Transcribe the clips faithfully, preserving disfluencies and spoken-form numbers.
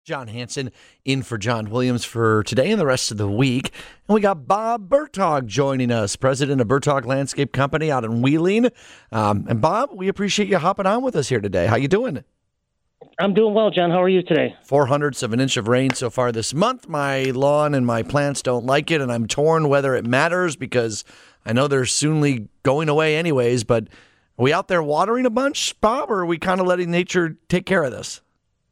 John Hanson in for John Williams for today and the rest of the week. And we got Bob Bertog joining us, president of Bertog Landscape Company out in Wheeling. Um, and Bob, we appreciate you hopping on with us here today. How you doing? I'm doing well, John. How are you today? Four hundredths of an inch of rain so far this month. My lawn and my plants don't like it, and I'm torn whether it matters because I know they're soonly going away anyways. But are we out there watering a bunch, Bob, or are we kind of letting nature take care of this?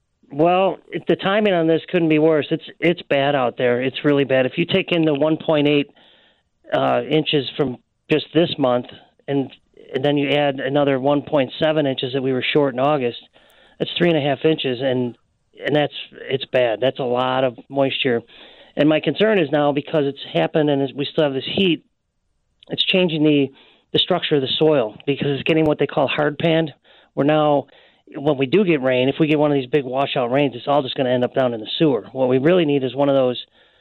Well, the timing on this couldn't be worse. It's it's bad out there. It's really bad. If you take in the one point eight uh, inches from just this month, and, and then you add another one point seven inches that we were short in August, that's three and a half inches, and and that's it's bad. That's a lot of moisture. And my concern is now because it's happened and we still have this heat, it's changing the the structure of the soil because it's getting what they call hard panned. We're now when we do get rain, if we get one of these big washout rains, it's all just going to end up down in the sewer. What we really need is one of those,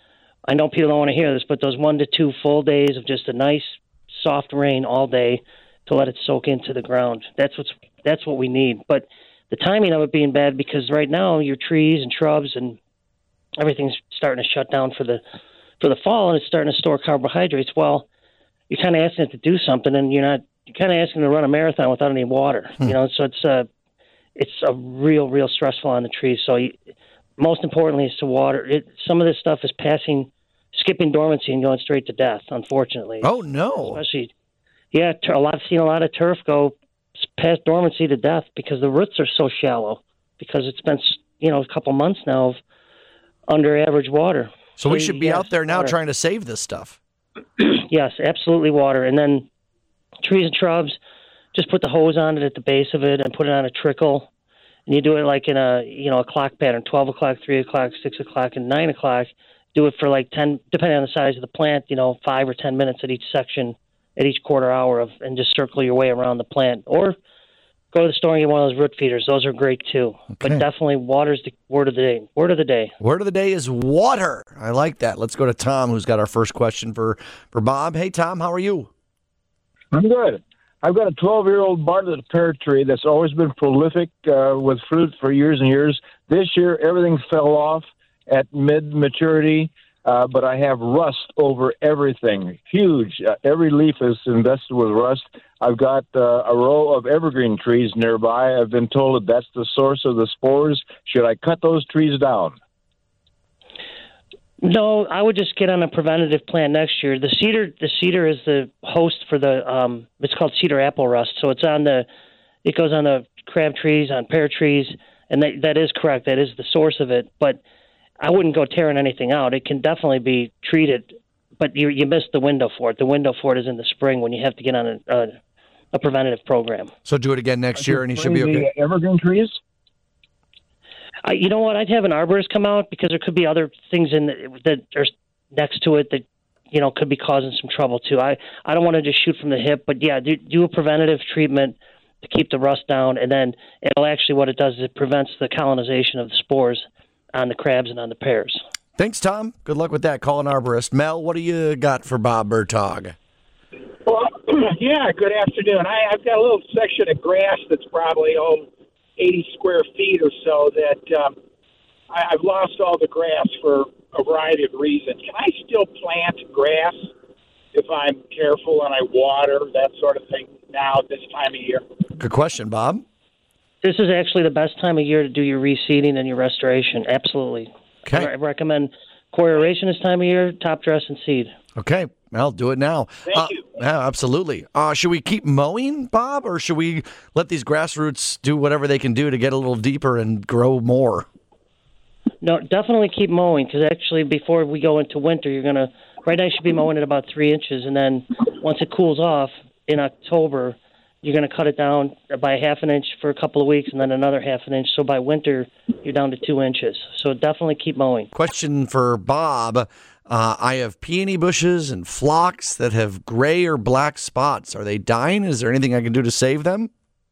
I know people don't want to hear this, but those one to two full days of just a nice soft rain all day to let it soak into the ground. That's what's that's what we need. But the timing of it being bad because right now your trees and shrubs and everything's starting to shut down for the for the fall, and it's starting to store carbohydrates. Well, you're kind of asking it to do something, and you're not. You're kind of asking it to run a marathon without any water. Hmm. You know, so it's uh, it's a real, real stressful on the trees. So you, most importantly is to water. It, some of this stuff is passing, skipping dormancy and going straight to death, unfortunately. Oh, no. Especially, yeah, a lot, I've seen a lot of turf go past dormancy to death because the roots are so shallow because it's been, you know, a couple months now of under average water. So, so we should be yes, out there now water. trying to save this stuff. Yes, absolutely water. And then trees and shrubs, just put the hose on it at the base of it and put it on a trickle. And you do it like in a, you know, a clock pattern, twelve o'clock, three o'clock, six o'clock, and nine o'clock. Do it for like ten, depending on the size of the plant, you know, five or ten minutes at each section, at each quarter hour of, and just circle your way around the plant. Or go to the store and get one of those root feeders. Those are great too. Okay. But definitely water's the word of the day. Word of the day. Word of the day is water. I like that. Let's go to Tom, who's got our first question for, for Bob. Hey, Tom, how are you? I'm good. I've got a twelve-year-old Bartlett pear tree that's always been prolific uh, with fruit for years and years. This year, everything fell off at mid-maturity, uh, but I have rust over everything. Huge. Uh, every leaf is invested with rust. I've got uh, a row of evergreen trees nearby. I've been told that that's the source of the spores. Should I cut those trees down? No, I would just get on a preventative plan next year. The cedar, the cedar is the host for the. Um, it's called cedar apple rust. So it's on the, it goes on the crab trees, on pear trees, and that that is correct. That is the source of it. But I wouldn't go tearing anything out. It can definitely be treated, but you you missed the window for it. The window for it is in the spring when you have to get on a a, a preventative program. So do it again next year, and he should be okay. The evergreen trees. Uh, you know what? I'd have an arborist come out because there could be other things in the, that are next to it that, you know, could be causing some trouble too. I, I don't want to just shoot from the hip, but yeah, do, do a preventative treatment to keep the rust down, and then it'll actually what it does is it prevents the colonization of the spores on the crabs and on the pears. Thanks, Tom. Good luck with that. Call an arborist. Mel, what do you got for Bob Bertog? Well, yeah, good afternoon. I, I've got a little section of grass that's probably oh, eighty square feet or so that um, I, I've lost all the grass for a variety of reasons. Can I still plant grass if I'm careful and I water, that sort of thing, now at this time of year? Good question, Bob. This is actually the best time of year to do your reseeding and your restoration. Absolutely. Okay. I recommend core aeration this time of year, top dress, and seed. Okay. Well, do it now. Thank uh, you. Yeah, absolutely. Uh, should we keep mowing, Bob, or should we let these grassroots do whatever they can do to get a little deeper and grow more? No, definitely keep mowing because actually before we go into winter, you're going to, right now you should be mowing at about three inches. And then once it cools off in October, you're going to cut it down by a half an inch for a couple of weeks and then another half an inch. So by winter, you're down to two inches. So definitely keep mowing. Question for Bob. Uh, I have peony bushes and phlox that have gray or black spots. Are they dying? Is there anything I can do to save them?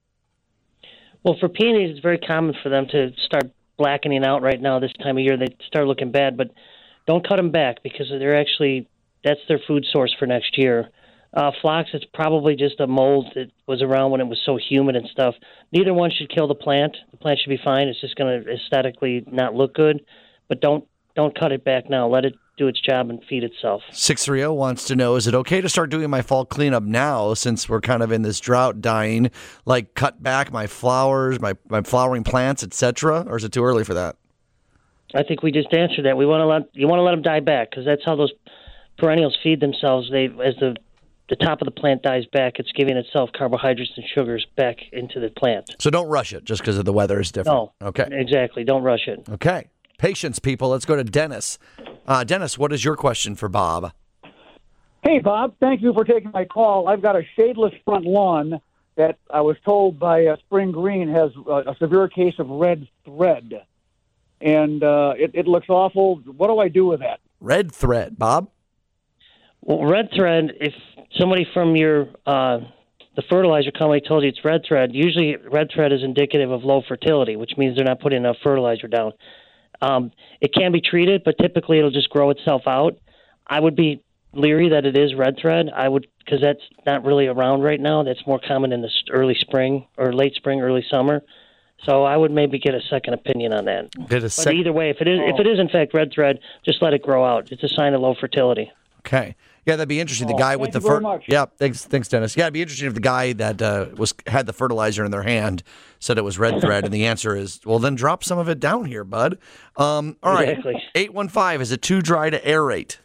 Well, for peonies, it's very common for them to start blackening out right now this time of year. They start looking bad, but don't cut them back because they're actually, that's their food source for next year. Uh, phlox, it's probably just a mold that was around when it was so humid and stuff. Neither one should kill the plant. The plant should be fine. It's just going to aesthetically not look good. But don't don't cut it back now. Let it do its job and feed itself. six three zero wants to know, is it okay to start doing my fall cleanup now since we're kind of in this drought dying, like cut back my flowers, my, my flowering plants, et cetera, or is it too early for that? I think we just answered that. We want to let you want to let them die back because that's how those perennials feed themselves. They as the the top of the plant dies back, it's giving itself carbohydrates and sugars back into the plant. So don't rush it just because of the weather is different. No. Okay. Exactly. Don't rush it. Okay. Patience, people. Let's go to Dennis. Uh, Dennis, what is your question for Bob? Hey, Bob. Thank you for taking my call. I've got a shadeless front lawn that I was told by uh, Spring Green has uh, a severe case of red thread. And uh, it, it looks awful. What do I do with that? Red thread, Bob? Well, red thread, if somebody from your uh, the fertilizer company told you it's red thread, usually red thread is indicative of low fertility, which means they're not putting enough fertilizer down. Um, it can be treated, but typically it'll just grow itself out. I would be leery that it is red thread. I would, because that's not really around right now. That's more common in the early spring or late spring, early summer. So I would maybe get a second opinion on that. Get a but sec- either way, if it is if it is in fact red thread, just let it grow out. It's a sign of low fertility. Okay. Yeah, that'd be interesting. The Oh, guy with the thank you very fer- much. Yeah, thanks, thanks, Dennis. Yeah, it'd be interesting if the guy that uh, was had the fertilizer in their hand said it was red thread, and the answer is, well, then drop some of it down here, bud. Um, all right, Exactly. eight one five. Is it too dry to aerate?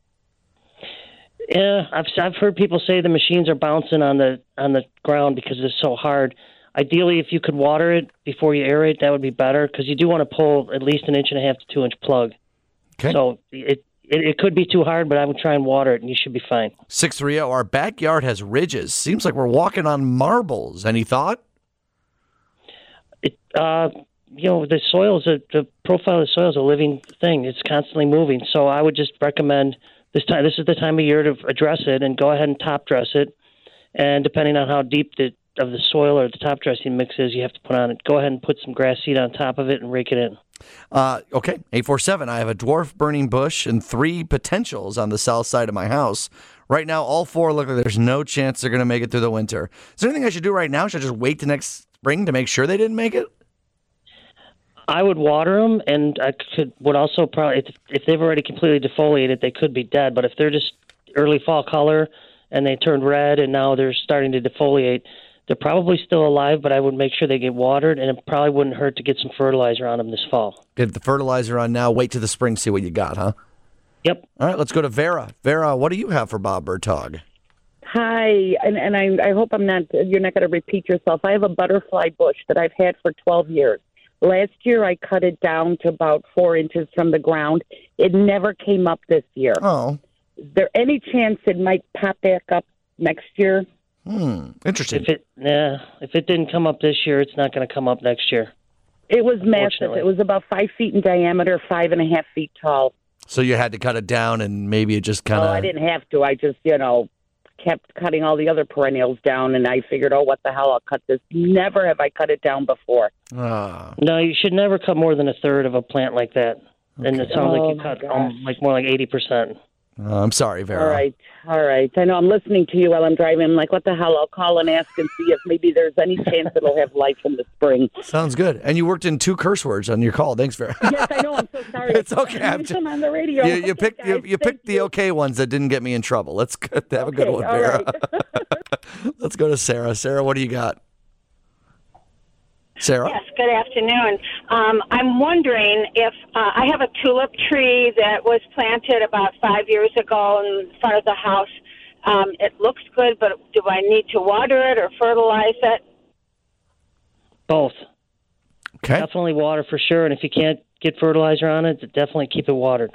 Yeah, I've I've heard people say the machines are bouncing on the on the ground because it's so hard. Ideally, if you could water it before you aerate, that would be better because you do want to pull at least an inch and a half to two inch plug. Okay. So it, it it could be too hard, but I would try and water it, and you should be fine. six three zero. Our backyard has ridges. Seems like we're walking on marbles. Any thought? It uh, you know, the soil is a the profile of the soil is a living thing. It's constantly moving. So I would just recommend this time. This is the time of year to address it, and go ahead and top dress it. And depending on how deep the of the soil or the top dressing mix is, you have to put on it. Go ahead and put some grass seed on top of it and rake it in. Uh, okay, eight four seven. I have a dwarf burning bush and three potentials on the south side of my house. Right now, all four look like there's no chance they're going to make it through the winter. Is there anything I should do right now? Should I just wait to next spring to make sure they didn't make it? I would water them, and I could would also probably, if, if they've already completely defoliated, they could be dead. But if they're just early fall color and they turned red and now they're starting to defoliate, they're probably still alive, but I would make sure they get watered, and it probably wouldn't hurt to get some fertilizer on them this fall. Get the fertilizer on now. Wait till the spring, see what you got, huh? Yep. All right, let's go to Vera. Vera, what do you have for Bob Bertog? Hi, and, and I, I hope I'm not, you're not going to repeat yourself. I have a butterfly bush that I've had for twelve years. Last year, I cut it down to about four inches from the ground. It never came up this year. Oh. Is there any chance it might pop back up next year? Hmm, interesting. If it yeah, if it didn't come up this year, it's not going to come up next year. It was massive. Fortunately. It was about five feet in diameter, five and a half feet tall. So you had to cut it down, and maybe it just kind Oh, of... I didn't have to. I just, you know, kept cutting all the other perennials down, and I figured, oh, what the hell, I'll cut this. Never have I cut it down before. Ah. No, you should never cut more than a third of a plant like that. And it sounds Oh, like you my cut gosh. um, like more like eighty percent. Oh, I'm sorry, Vera. All right, all right. I know I'm listening to you while I'm driving. I'm like, what the hell? I'll call and ask and see if maybe there's any chance it'll have life in the spring. Sounds good. And you worked in two curse words on your call. Thanks, Vera. Yes, I know. I'm so sorry. It's okay. I'm I'm just- on the radio. You, you Okay, picked you, guys, you picked thank the you. okay ones that didn't get me in trouble. Let's go, have a good Okay, one, all Vera. right. Let's go to Sarah. Sarah, what do you got? Sarah? Yes, good afternoon. Um, I'm wondering if uh, I have a tulip tree that was planted about five years ago in front of the house. Um, it looks good, but do I need to water it or fertilize it? Both. Okay. Definitely water for sure. And if you can't get fertilizer on it, definitely keep it watered.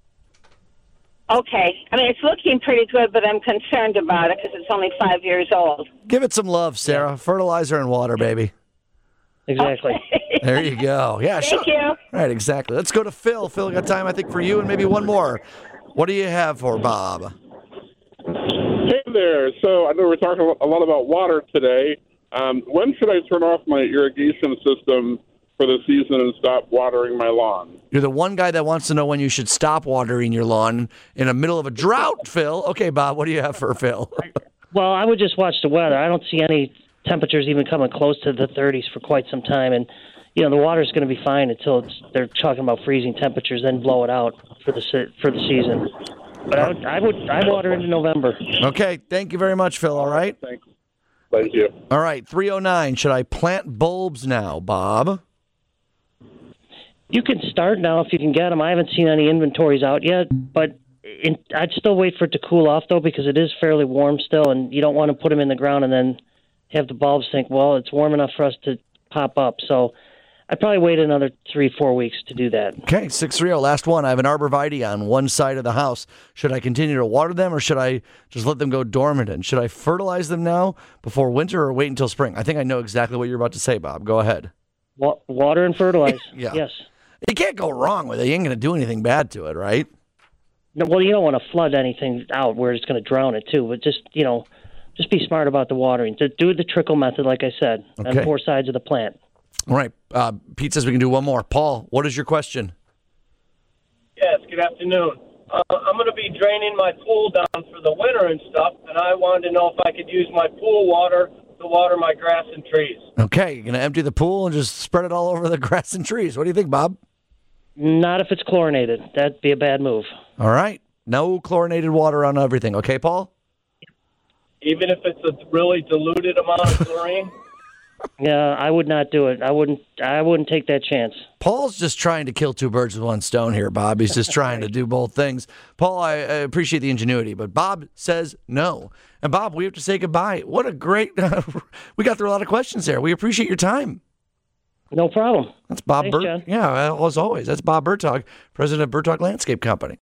Okay. I mean, it's looking pretty good, but I'm concerned about it because it's only five years old. Give it some love, Sarah. Fertilizer and water, baby. Exactly. There you go. Yeah, sure. Thank you. Right, exactly. Let's go to Phil. Phil, got time, I think, for you and maybe one more. What do you have for Bob? Hey there. So I know we're talking a lot about water today. Um, when should I turn off my irrigation system for the season and stop watering my lawn. You're the one guy that wants to know when you should stop watering your lawn in the middle of a drought, Phil. Okay, Bob, what do you have for Phil? Well, I would just watch the weather. I don't see any temperatures even coming close to the thirties for quite some time, and you know the water's going to be fine until it's, they're talking about freezing temperatures, then blow it out for the se- for the season. But I would I would I water into November. Okay, thank you very much, Phil. All right. Thanks. Thank you. All right, three oh nine. Should I plant bulbs now, Bob? You can start now if you can get them. I haven't seen any inventories out yet, but in, I'd still wait for it to cool off, though, because it is fairly warm still, and you don't want to put them in the ground and then have the bulbs think, well, it's warm enough for us to pop up. So I'd probably wait another three, four weeks to do that. Okay, six three zero, last one. I have an arborvitae on one side of the house. Should I continue to water them, or should I just let them go dormant? And should I fertilize them now before winter, or wait until spring? I think I know exactly what you're about to say, Bob. Go ahead. Wa- water and fertilize. Yeah. Yes. You can't go wrong with it. You ain't going to do anything bad to it, right? No, well, you don't want to flood anything out where it's going to drown it, too. But just, you know, just be smart about the watering. Do the trickle method, like I said, Okay. on four sides of the plant. All right. Uh, Pete says we can do one more. Paul, what is your question? Yes, good afternoon. Uh, I'm going to be draining my pool down for the winter and stuff, and I wanted to know if I could use my pool water to water my grass and trees. Okay, you're going to empty the pool and just spread it all over the grass and trees. What do you think, Bob? Not if it's chlorinated. That'd be a bad move. All right. No chlorinated water on everything. Okay, Paul? Even if it's a really diluted amount of chlorine? Yeah, I would not do it. I wouldn't. I wouldn't take that chance. Paul's just trying to kill two birds with one stone here, Bob. He's just trying to do both things. Paul, I, I appreciate the ingenuity, but Bob says no. And Bob, we have to say goodbye. What a great, we got through a lot of questions there. We appreciate your time. No problem. That's Bob Thanks, Burt. John. Yeah, as always. That's Bob Bertog, president of Bertog Landscape Company.